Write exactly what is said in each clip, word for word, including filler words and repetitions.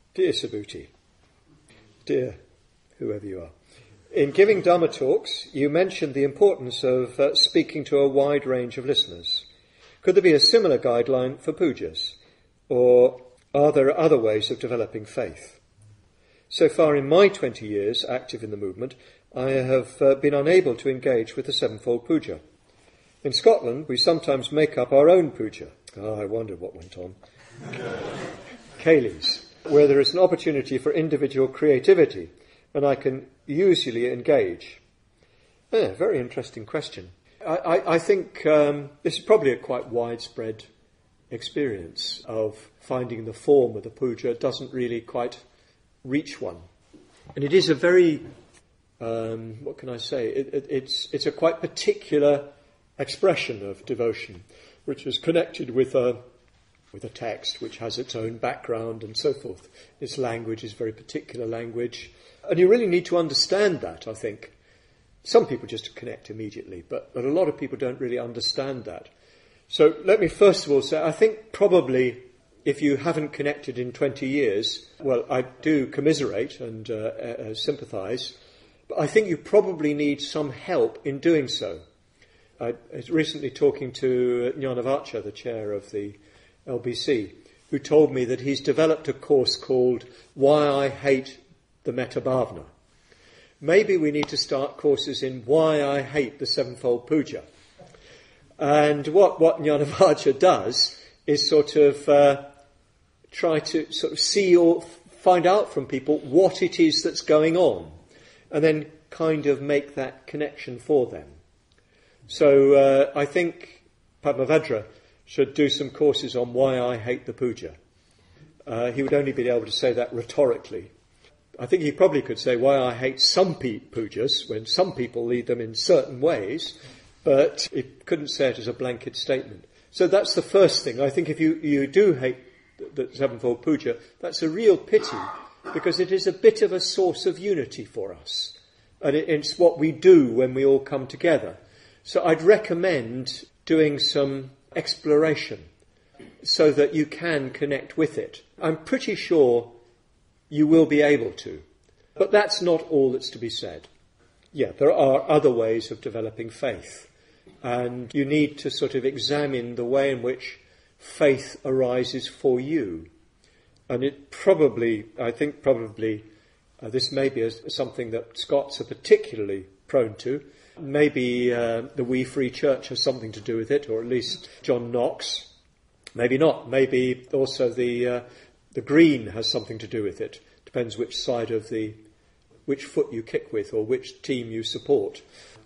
Dear Subhuti, dear whoever you are, in giving Dhamma talks, you mentioned the importance of uh, speaking to a wide range of listeners. Could there be a similar guideline for pujas? Or are there other ways of developing faith? So far in my twenty years active in the movement, I have uh, been unable to engage with the sevenfold puja. In Scotland, we sometimes make up our own puja. Oh, I wondered what went on. Kayleys, where there is an opportunity for individual creativity, and I can usually engage. Yeah, very interesting question. I, I, I think um, this is probably a quite widespread experience of finding the form of the puja doesn't really quite reach one. And it is a very, um, what can I say, it, it, it's, it's a quite particular expression of devotion, which is connected with a, with a text which has its own background and so forth. Its language is very particular language. And you really need to understand that, I think. Some people just connect immediately, but, but a lot of people don't really understand that. So let me first of all say, I think probably if you haven't connected in twenty years, well, I do commiserate and uh, uh, sympathise, but I think you probably need some help in doing so. I was recently talking to Jnanavacha, the chair of the L B C, who told me that he's developed a course called Why I Hate the Metta Bhavana. Maybe we need to start courses in Why I Hate the Sevenfold Puja. And what, what Jnanavacha does is sort of uh, try to sort of see or find out from people what it is that's going on, and then kind of make that connection for them. So uh, I think Padmavajra should do some courses on Why I Hate the Puja. Uh, he would only be able to say that rhetorically. I think he probably could say why I hate some pe- pujas, when some people lead them in certain ways, but he couldn't say it as a blanket statement. So that's the first thing. I think if you, you do hate the, the sevenfold puja, that's a real pity, because it is a bit of a source of unity for us. And it, it's what we do when we all come together. So I'd recommend doing some exploration so that you can connect with it. I'm pretty sure you will be able to. But that's not all that's to be said. Yeah, there are other ways of developing faith. And you need to sort of examine the way in which faith arises for you. And it probably, I think probably, uh, this may be a, something that Scots are particularly prone to. Maybe uh, the Wee Free Church has something to do with it, or at least John Knox. Maybe not. Maybe also the uh, the Green has something to do with it. Depends which side of the, which foot you kick with, or which team you support,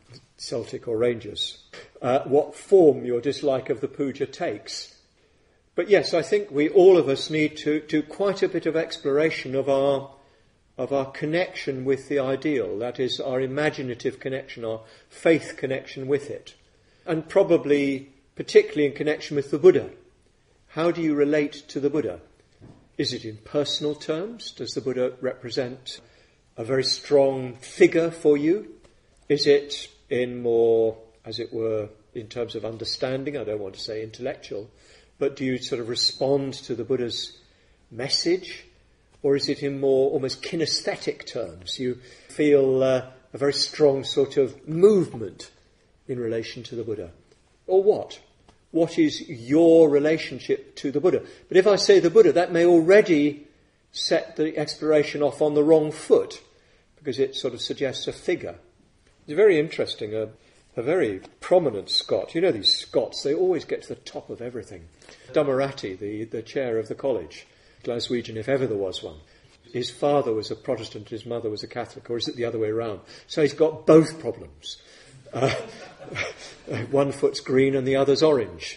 Celtic or Rangers. Uh, what form your dislike of the puja takes. But yes, I think we all of us need to do quite a bit of exploration of our of our connection with the ideal, that is, our imaginative connection, our faith connection with it. And probably, particularly in connection with the Buddha. How do you relate to the Buddha? Is it in personal terms? Does the Buddha represent a very strong figure for you? Is it in more, as it were, in terms of understanding? I don't want to say intellectual, but do you sort of respond to the Buddha's message? Or is it in more almost kinesthetic terms? You feel uh, a very strong sort of movement in relation to the Buddha. Or what? What is your relationship to the Buddha? But if I say the Buddha, that may already set the exploration off on the wrong foot, because it sort of suggests a figure. It's very interesting. A, a very prominent Scot. You know these Scots, they always get to the top of everything. Dhammarati, the, the chair of the college, Glaswegian, if ever there was one. His father was a Protestant, his mother was a Catholic, or is it the other way around? So he's got both problems. Uh, one foot's green and the other's orange.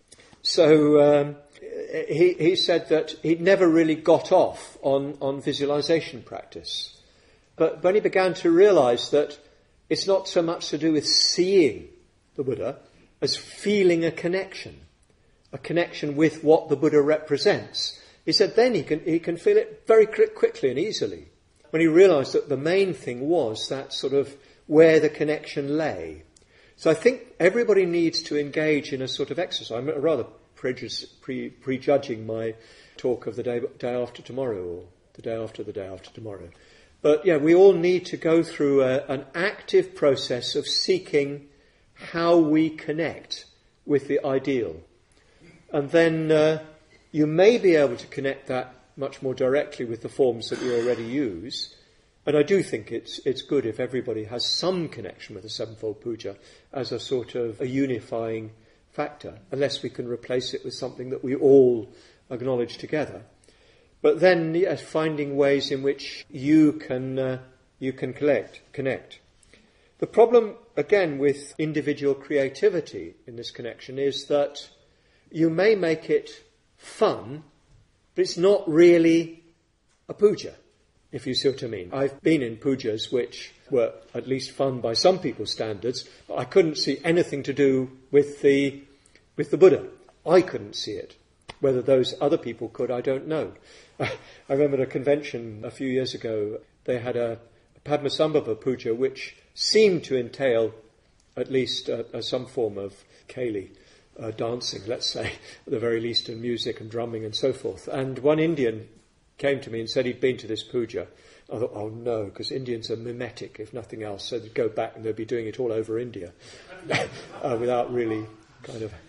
So um, he, he said that he'd never really got off on, on visualization practice. But when he began to realise that it's not so much to do with seeing the Buddha as feeling a connection, a connection with what the Buddha represents. He said then he can he can feel it very quickly and easily. When he realised that the main thing was that sort of where the connection lay. So I think everybody needs to engage in a sort of exercise. I'm rather prejudice, pre, prejudging my talk of the day, day after tomorrow, or the day after, the day after tomorrow. But yeah, we all need to go through a, an active process of seeking how we connect with the ideal. And then uh, you may be able to connect that much more directly with the forms that we already use. And I do think it's it's good if everybody has some connection with the sevenfold puja as a sort of a unifying factor, unless we can replace it with something that we all acknowledge together. But then, yes, finding ways in which you can uh, you can collect, connect. The problem, again, with individual creativity in this connection is that you may make it fun, but it's not really a puja, if you see what I mean. I've been in pujas which were at least fun by some people's standards, but I couldn't see anything to do with the with the Buddha. I couldn't see it. Whether those other people could, I don't know. I remember at a convention a few years ago, they had a, a Padmasambhava puja which seemed to entail at least uh, uh, some form of Kali, uh, dancing, let's say, at the very least, and music and drumming and so forth. And one Indian came to me and said he'd been to this puja. I thought, oh no, because Indians are mimetic, if nothing else, so they'd go back and they'd be doing it all over India uh, without really kind of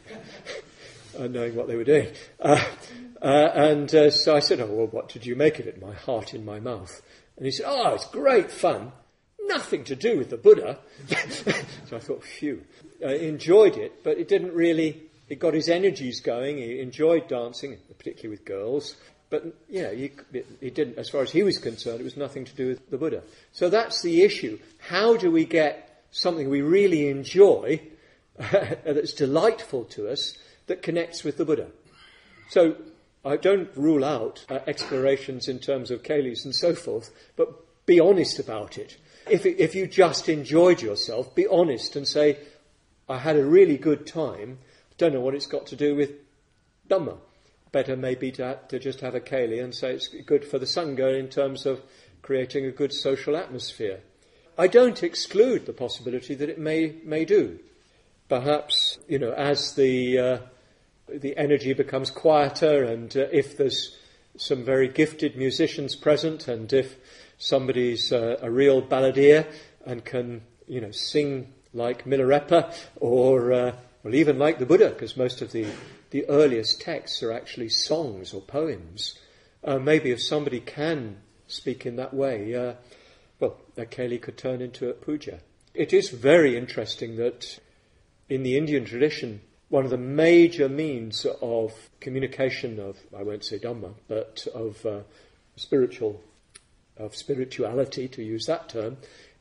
uh, knowing what they were doing. Uh, uh, and uh, so I said, oh, well, what did you make of it? My heart in my mouth. And he said, oh, it's great fun. Nothing to do with the Buddha. So I thought, phew. I enjoyed it, but it didn't really, it got his energies going. He enjoyed dancing, particularly with girls. But, yeah, he, it didn't, as far as he was concerned, it was nothing to do with the Buddha. So that's the issue. How do we get something we really enjoy, that's delightful to us, that connects with the Buddha? So I don't rule out uh, explorations in terms of Kalis and so forth, but be honest about it. If, it, if you just enjoyed yourself, be honest and say, I had a really good time, don't know what it's got to do with Dhamma. Better maybe to, to just have a Kali and say it's good for the Sangha in terms of creating a good social atmosphere. I don't exclude the possibility that it may may do. Perhaps, you know, as the uh, the energy becomes quieter, and uh, if there's some very gifted musicians present, and if somebody's uh, a real balladeer and can, you know, sing like Milarepa, or uh, well, even like the Buddha, because most of the the earliest texts are actually songs or poems. Uh, maybe if somebody can speak in that way, uh, well, a Kali could turn into a puja. It is very interesting that in the Indian tradition, one of the major means of communication of, I won't say Dhamma, but of uh, spiritual, of spirituality, to use that term,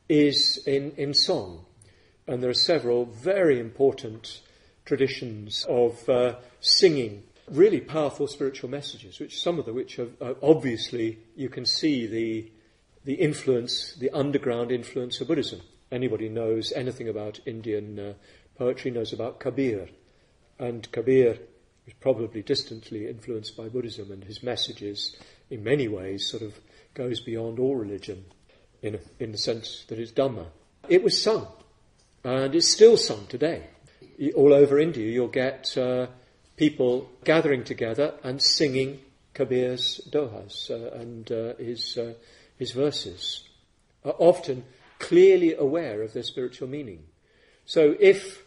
is in, in song. And there are several very important traditions of uh, singing really powerful spiritual messages, which some of the which are, uh, obviously you can see the the influence, the underground influence of Buddhism. Anybody knows anything about Indian uh, poetry knows about Kabir, and Kabir is probably distantly influenced by Buddhism, and his messages in many ways sort of goes beyond all religion in, a, in the sense that it's Dhamma. It was sung, and it's still sung today. All over India you'll get uh, people gathering together and singing Kabir's dohas uh, and uh, his uh, his verses, are often clearly aware of their spiritual meaning. So if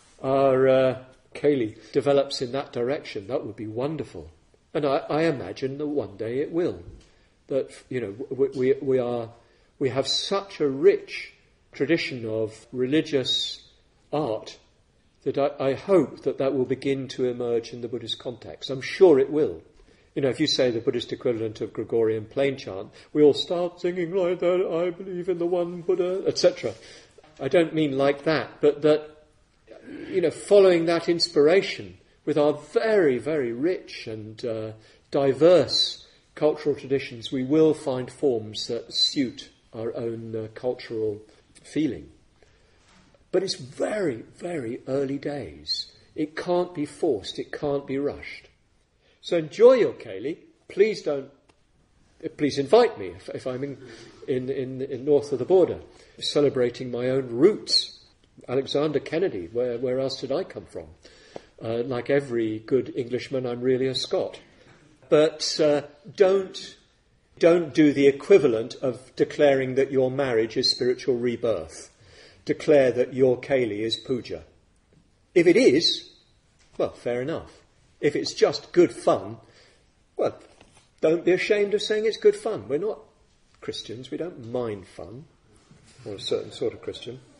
our uh, Kali develops in that direction, that would be wonderful. And I, I imagine that one day it will. That, you know, we, we, we are we have such a rich tradition of religious art that I, I hope that that will begin to emerge in the Buddhist context. I'm sure it will. You know, if you say the Buddhist equivalent of Gregorian plain chant, we all start singing like that, I believe in the one Buddha, et cetera. I don't mean like that, but that, you know, following that inspiration with our very, very rich and uh, diverse cultural traditions, we will find forms that suit our own uh, cultural feeling. But it's very, very early days. It can't be forced. It can't be rushed. So enjoy your Kali. Please don't. Please invite me if, if I'm in, in, in, in north of the border, celebrating my own roots. Alexander Kennedy, where, where else did I come from? Uh, like every good Englishman, I'm really a Scot. But uh, don't Don't do the equivalent of declaring that your marriage is spiritual rebirth. Declare that your Kaylee is puja. If it is, well, fair enough. If it's just good fun, well, don't be ashamed of saying it's good fun. We're not Christians. We don't mind fun. Or a certain sort of Christian.